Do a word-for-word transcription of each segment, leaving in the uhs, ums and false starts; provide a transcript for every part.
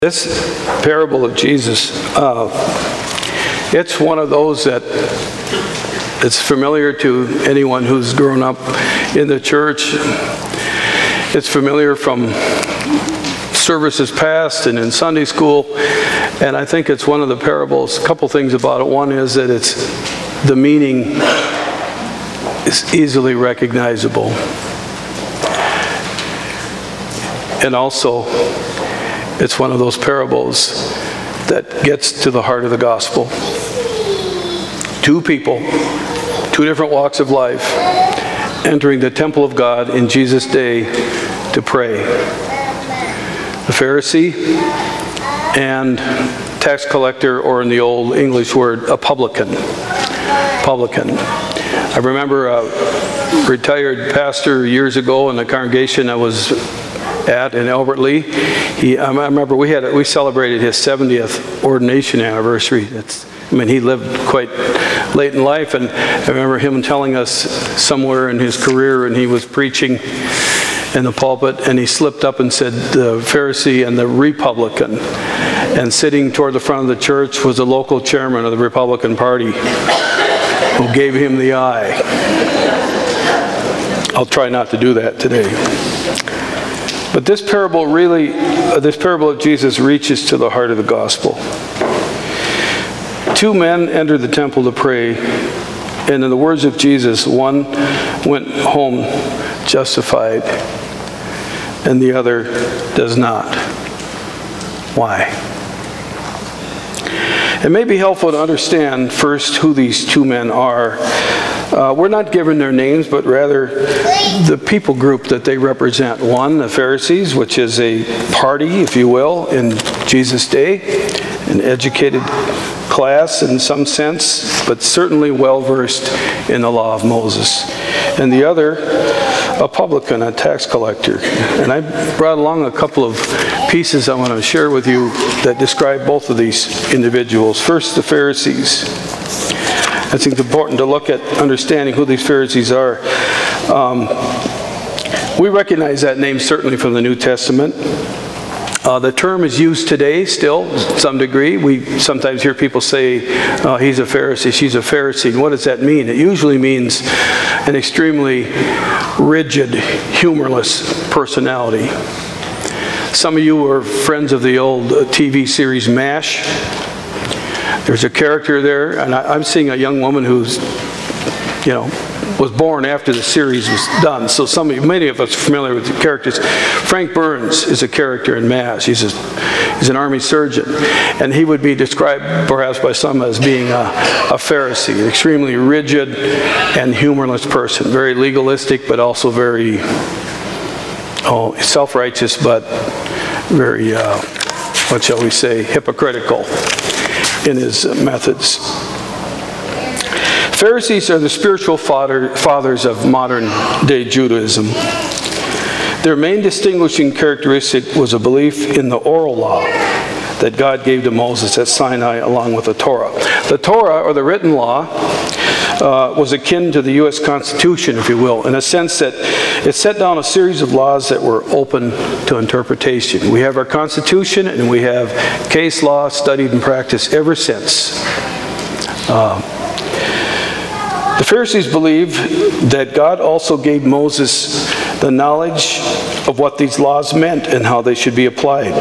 This parable of Jesus, uh, it's one of those that it's familiar to anyone who's grown up in the church. It's familiar from services past and in Sunday school, and I think it's one of the parables. A couple things about it. One is that it's the meaning is easily recognizable, and also it's one of those parables that gets to the heart of the gospel. Two people, two different walks of life, entering the temple of God in Jesus' day to pray. The Pharisee and tax collector, or in the old English word, a publican. Publican. I remember a retired pastor years ago in the congregation I was at in Albert Lea. He, I remember we had we celebrated his seventieth ordination anniversary. It's, I mean, he lived quite late in life, and I remember him telling us somewhere in his career, and he was preaching in the pulpit, and he slipped up and said the Pharisee and the Republican, and sitting toward the front of the church was the local chairman of the Republican Party, who gave him the eye. I'll try not to do that today. But this parable really, uh, this parable of Jesus reaches to the heart of the gospel. Two men entered the temple to pray, and in the words of Jesus, one went home justified, and the other does not. Why? It may be helpful to understand first who these two men are. Uh, we're not given their names, but rather the people group that they represent. One, the Pharisees, which is a party, if you will, in Jesus' day, an educated class in some sense, but certainly well-versed in the law of Moses. And the other, a publican, a tax collector. And I brought along a couple of pieces I want to share with you that describe both of these individuals. First, the Pharisees. I think it's important to look at understanding who these Pharisees are. Um, we recognize that name certainly from the New Testament. Uh, the term is used today still, to some degree. We sometimes hear people say, uh, he's a Pharisee, she's a Pharisee. And what does that mean? It usually means an extremely rigid, humorless personality. Some of you are friends of the old uh, T V series MASH. There's a character there, and I, I'm seeing a young woman who's, you know, was born after the series was done. So some of you, many of us are familiar with the characters. Frank Burns is a character in MASH. He's, a, he's an army surgeon, and he would be described perhaps by some as being a, a Pharisee, an extremely rigid and humorless person, very legalistic, but also very oh, self-righteous, but very, uh, what shall we say, hypocritical in his methods. Pharisees are the spiritual father, fathers of modern-day Judaism. Their main distinguishing characteristic was a belief in the oral law that God gave to Moses at Sinai along with the Torah. The Torah, or the written law, uh, was akin to the U S Constitution, if you will, in a sense that it set down a series of laws that were open to interpretation. We have our Constitution, and we have case law studied and practiced ever since. Uh, The Pharisees believed that God also gave Moses the knowledge of what these laws meant and how they should be applied.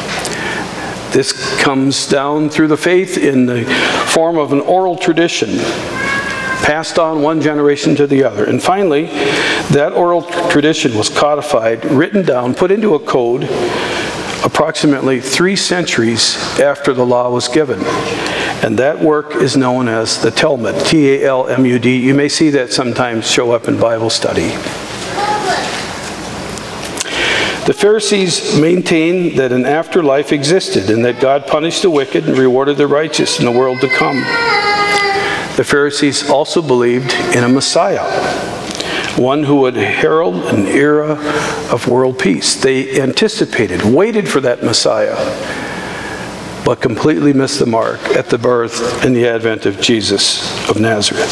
This comes down through the faith in the form of an oral tradition, passed on one generation to the other. And finally, that oral tradition was codified, written down, put into a code approximately three centuries after the law was given. And that work is known as the Talmud, T A L M U D. You may see that sometimes show up in Bible study. The Pharisees maintained that an afterlife existed and that God punished the wicked and rewarded the righteous in the world to come. The Pharisees also believed in a Messiah, one who would herald an era of world peace. They anticipated, waited for that Messiah, but completely missed the mark at the birth and the advent of Jesus of Nazareth.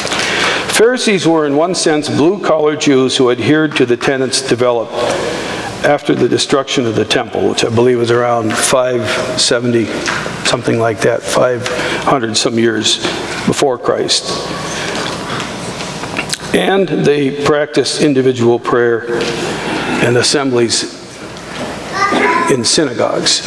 Pharisees were, in one sense, blue-collar Jews who adhered to the tenets developed after the destruction of the temple, which I believe was around five seventy, something like that, five hundred some years before Christ. And they practiced individual prayer and assemblies in synagogues.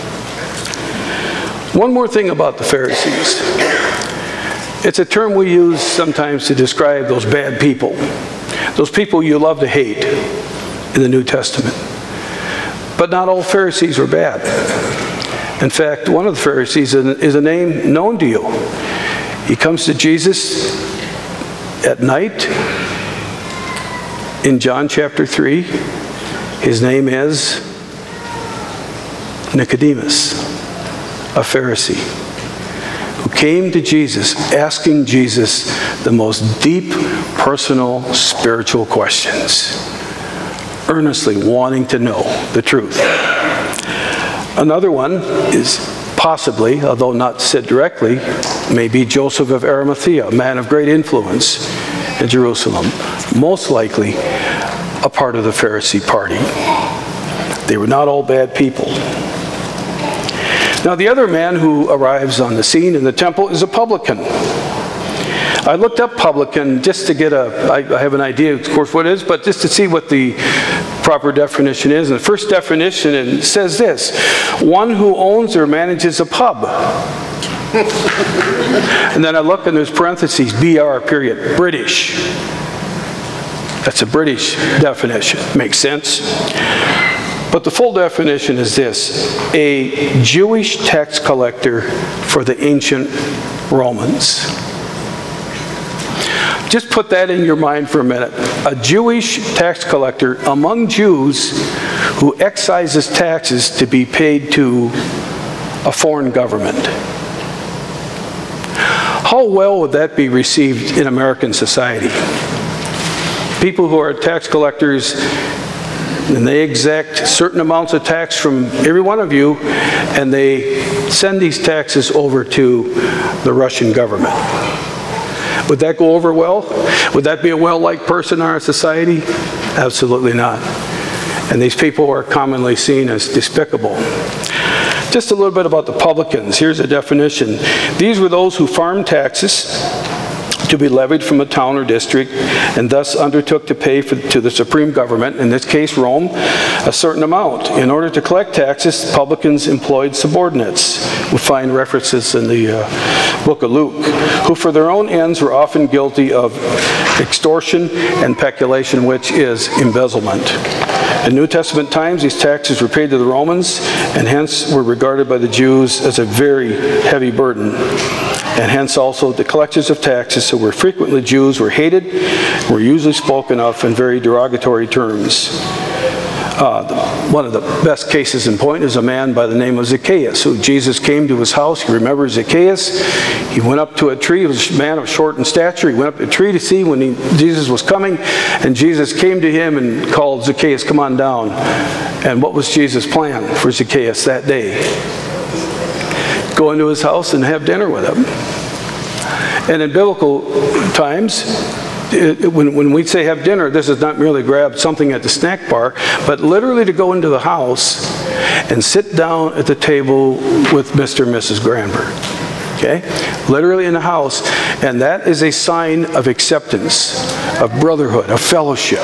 One more thing about the Pharisees. It's a term we use sometimes to describe those bad people, those people you love to hate in the New Testament. But not all Pharisees were bad. In fact, one of the Pharisees is a name known to you. He comes to Jesus at night in John chapter three. His name is Nicodemus, a Pharisee, who came to Jesus asking Jesus the most deep, personal, spiritual questions, earnestly wanting to know the truth. Another one is possibly, although not said directly, maybe Joseph of Arimathea, a man of great influence in Jerusalem, most likely a part of the Pharisee party. They were not all bad people. Now, the other man who arrives on the scene in the temple is a publican. I looked up publican just to get a, I, I have an idea, of course, what it is, but just to see what the proper definition is. And the first definition it says this: one who owns or manages a pub. And then I look and there's parentheses, B R, period, British. That's a British definition. Makes sense? But the full definition is this: a Jewish tax collector for the ancient Romans. Just put that in your mind for a minute. A Jewish tax collector among Jews who excises taxes to be paid to a foreign government. How well would that be received in American society? People who are tax collectors, and they exact certain amounts of tax from every one of you, and they send these taxes over to the Russian government. Would that go over well? Would that be a well-liked person in our society? Absolutely not. And these people are commonly seen as despicable. Just a little bit about the publicans. Here's a definition. These were those who farmed taxes to be levied from a town or district, and thus undertook to pay for, to the supreme government, in this case Rome, a certain amount. In order to collect taxes, publicans employed subordinates. We find references in the uh, book of Luke, who for their own ends were often guilty of extortion and peculation, which is embezzlement. In New Testament times, these taxes were paid to the Romans, and hence were regarded by the Jews as a very heavy burden. And hence also the collectors of taxes, who were frequently Jews, were hated, were usually spoken of in very derogatory terms. Uh, the, one of the best cases in point is a man by the name of Zacchaeus, who Jesus came to his house. You remember Zacchaeus? He went up to a tree. He was a man of short in stature. He went up to a tree to see when he, Jesus was coming, and Jesus came to him and called Zacchaeus, "Come on down." And what was Jesus' plan for Zacchaeus that day? Go into his house and have dinner with him. And in biblical times, it, it, when, when we say have dinner, this is not merely grab something at the snack bar, but literally to go into the house and sit down at the table with Mister and Missus Granberg. Okay? Literally in the house. And that is a sign of acceptance, of brotherhood, of fellowship.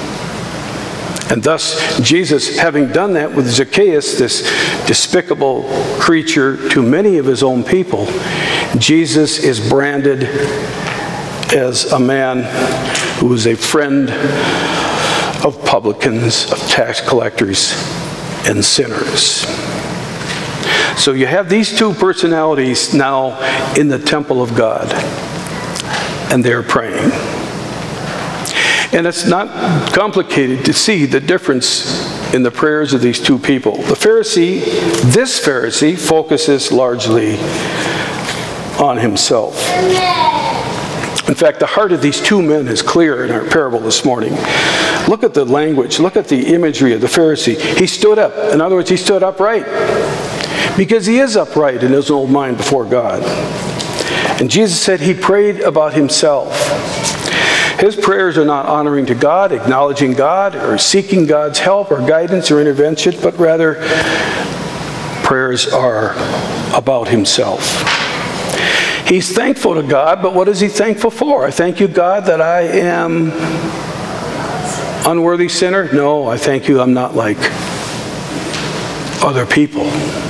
And thus, Jesus, having done that with Zacchaeus, this despicable creature to many of his own people, Jesus is branded as a man who is a friend of publicans, of tax collectors, and sinners. So you have these two personalities now in the temple of God, and they're praying. And it's not complicated to see the difference in the prayers of these two people. The Pharisee, this Pharisee, focuses largely on himself. In fact, the heart of these two men is clear in our parable this morning. Look at the language. Look at the imagery of the Pharisee. He stood up. In other words, he stood upright. Because he is upright in his own mind before God. And Jesus said he prayed about himself. His prayers are not honoring to God, acknowledging God, or seeking God's help or guidance or intervention, but rather prayers are about himself. He's thankful to God, but what is he thankful for? I thank you, God, that I am unworthy sinner? No, I thank you I'm not like other people.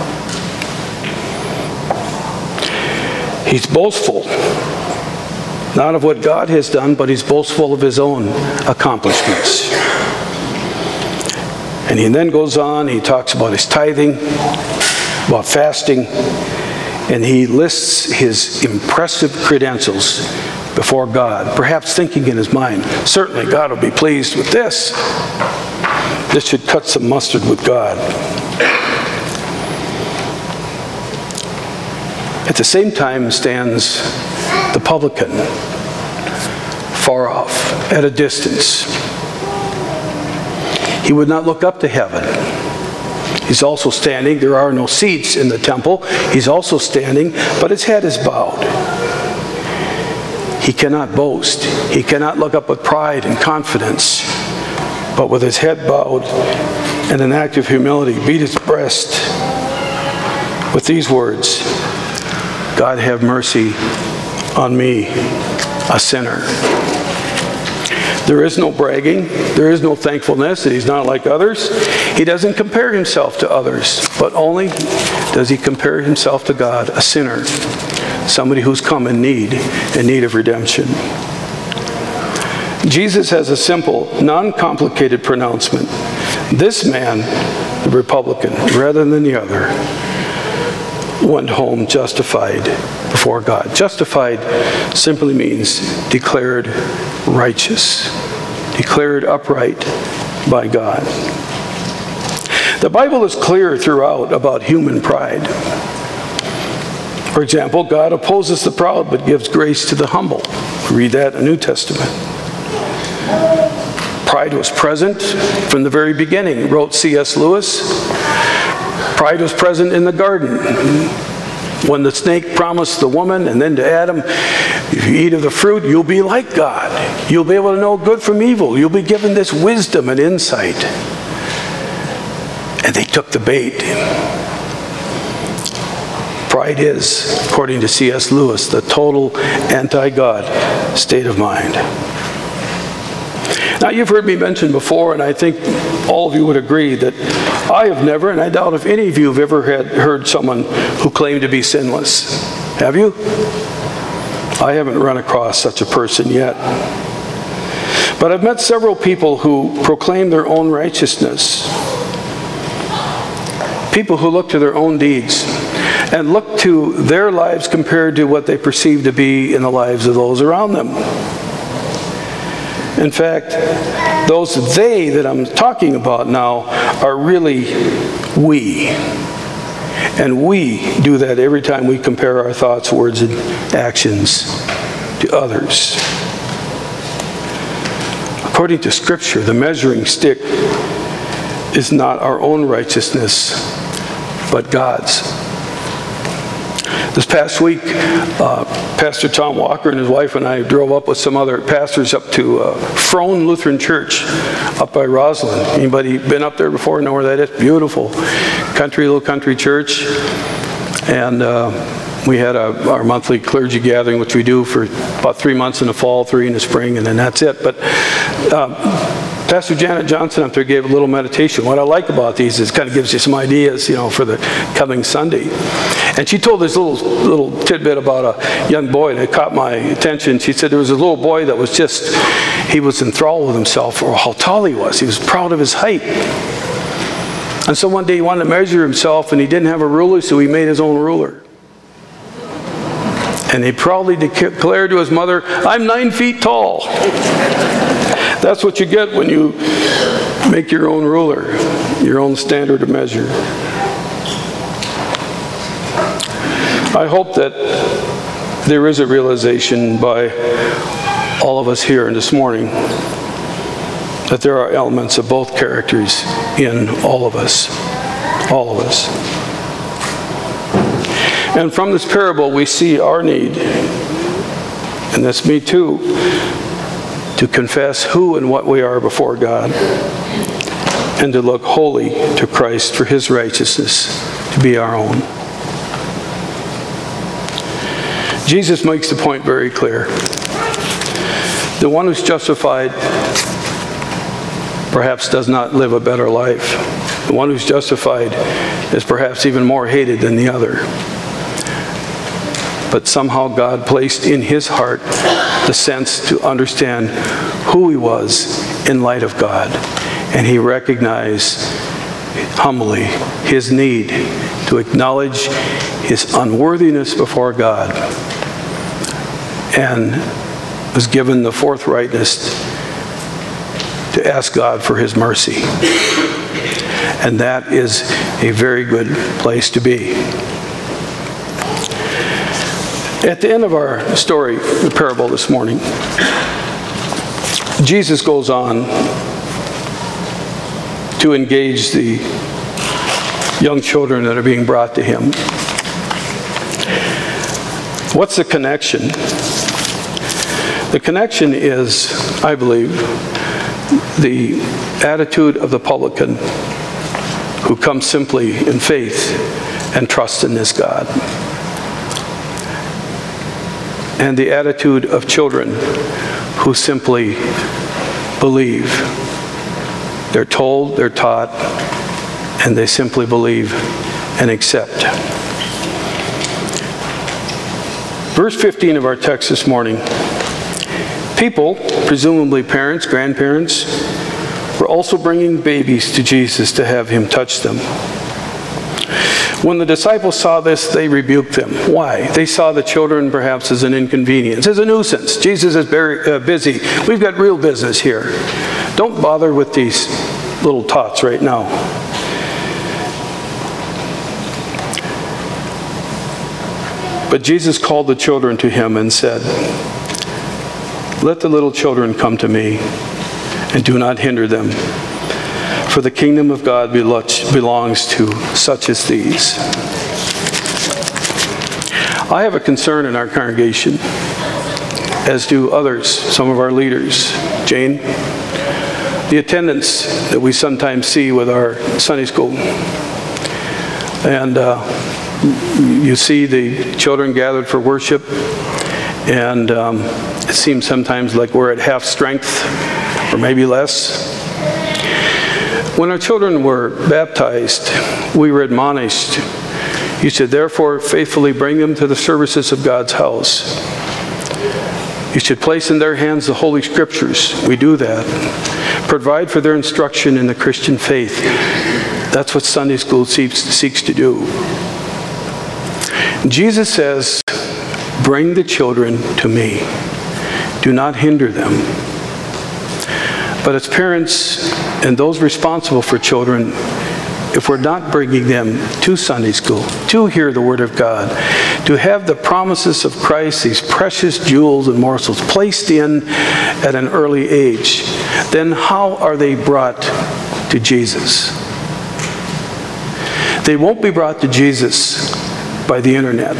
He's boastful, not of what God has done, but he's boastful of his own accomplishments. And he then goes on, he talks about his tithing, about fasting, and he lists his impressive credentials before God, perhaps thinking in his mind, certainly God will be pleased with this. This should cut some mustard with God. At the same time stands the publican, far off, at a distance. He would not look up to heaven. He's also standing. There are no seats in the temple. He's also standing, but his head is bowed. He cannot boast. He cannot look up with pride and confidence, but with his head bowed and an act of humility, beat his breast with these words, God have mercy on me, a sinner. There is no bragging. There is no thankfulness that he's not like others. He doesn't compare himself to others, but only does he compare himself to God, a sinner, somebody who's come in need, in need of redemption. Jesus has a simple, non-complicated pronouncement. This man, the Republican, rather than the other, went home justified before God. Justified simply means declared righteous, declared upright by God. The Bible is clear throughout about human pride. For example, God opposes the proud but gives grace to the humble. We read that in the New Testament. Pride was present from the very beginning, wrote C S Lewis. Pride was present in the garden. When the snake promised the woman and then to Adam, if you eat of the fruit, you'll be like God. You'll be able to know good from evil. You'll be given this wisdom and insight. And they took the bait. Pride is, according to C S Lewis, the total anti-God state of mind. Now, you've heard me mention before, and I think all of you would agree that I have never, and I doubt if any of you have ever had, heard someone who claimed to be sinless. Have you? I haven't run across such a person yet. But I've met several people who proclaim their own righteousness. People who look to their own deeds and look to their lives compared to what they perceive to be in the lives of those around them. In fact, those they that I'm talking about now are really we. And we do that every time we compare our thoughts, words, and actions to others. According to Scripture, the measuring stick is not our own righteousness, but God's. This past week, uh, Pastor Tom Walker and his wife and I drove up with some other pastors up to uh, Frone Lutheran Church up by Roslyn. Anybody been up there before? Know where that is? Beautiful country, little country church. And uh, we had a, our monthly clergy gathering, which we do for about three months in the fall, three in the spring, and then that's it. But uh, Pastor Janet Johnson up there gave a little meditation. What I like about these is it kind of gives you some ideas, you know, for the coming Sunday. And she told this little little tidbit about a young boy, and it caught my attention. She said there was a little boy that was just, he was enthralled with himself for how tall he was. He was proud of his height. And so one day he wanted to measure himself, and he didn't have a ruler, so he made his own ruler. And he proudly declared to his mother, I'm nine feet tall. That's what you get when you make your own ruler, your own standard of measure. I hope that there is a realization by all of us here this morning that there are elements of both characters in all of us. All of us. And from this parable we see our need, and that's me too, to confess who and what we are before God, and to look wholly to Christ for his righteousness to be our own. Jesus makes the point very clear. The one who's justified perhaps does not live a better life. The one who's justified is perhaps even more hated than the other. But somehow God placed in his heart the sense to understand who he was in light of God. And he recognized humbly his need to acknowledge his unworthiness before God, and was given the forthrightness to ask God for his mercy. And that is a very good place to be. At the end of our story, the parable this morning, Jesus goes on to engage the young children that are being brought to him. What's the connection? The connection is, I believe, the attitude of the publican who comes simply in faith and trusts in this God. And the attitude of children who simply believe. They're told, they're taught, and they simply believe and accept. Verse fifteen of our text this morning. People, presumably parents, grandparents, were also bringing babies to Jesus to have him touch them. When the disciples saw this, they rebuked them. Why? They saw the children perhaps as an inconvenience, as a nuisance. Jesus is very uh, busy. We've got real business here. Don't bother with these little tots right now. But Jesus called the children to him and said, "Let the little children come to me, and do not hinder them. For the kingdom of God belongs to such as these." I have a concern in our congregation, as do others, some of our leaders. Jane, the attendance that we sometimes see with our Sunday school. And uh, you see the children gathered for worship, and um, it seems sometimes like we're at half strength, or maybe less. When our children were baptized, we were admonished. You should therefore faithfully bring them to the services of God's house. You should place in their hands the Holy Scriptures. We do that. Provide for their instruction in the Christian faith. That's what Sunday school seeks, seeks to do. Jesus says, "Bring the children to me. Do not hinder them." But as parents and those responsible for children, if we're not bringing them to Sunday school, to hear the Word of God, to have the promises of Christ, these precious jewels and morsels, placed in at an early age, then how are they brought to Jesus? They won't be brought to Jesus by the internet.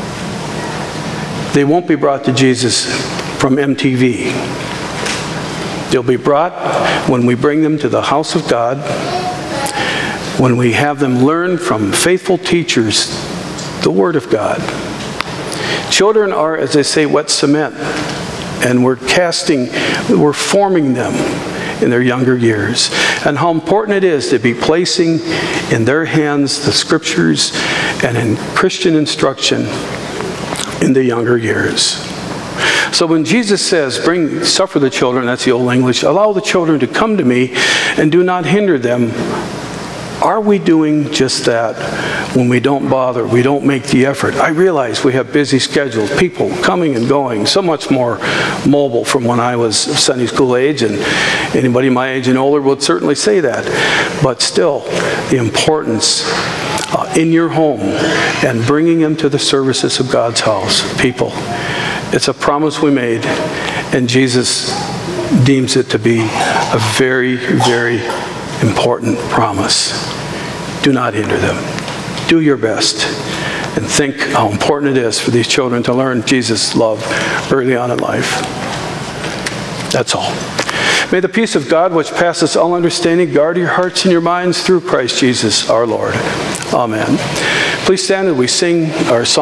They won't be brought to Jesus from M T V. They'll be brought when we bring them to the house of God, when we have them learn from faithful teachers the Word of God. Children are, as they say, wet cement, and we're casting, we're forming them in their younger years. And how important it is to be placing in their hands the Scriptures and in Christian instruction in the younger years. So when Jesus says, "Bring, suffer the children," that's the old English, "allow the children to come to me and do not hinder them," are we doing just that when we don't bother, we don't make the effort? I realize we have busy schedules, people coming and going, so much more mobile from when I was Sunday school age, and anybody my age and older would certainly say that. But still, the importance uh, in your home and bringing them to the services of God's house. People, it's a promise we made, and Jesus deems it to be a very, very important promise. Do not hinder them. Do your best, and think how important it is for these children to learn Jesus' love early on in life. That's all. May the peace of God, which passes all understanding, guard your hearts and your minds through Christ Jesus our Lord. Amen. Please stand and we sing our song.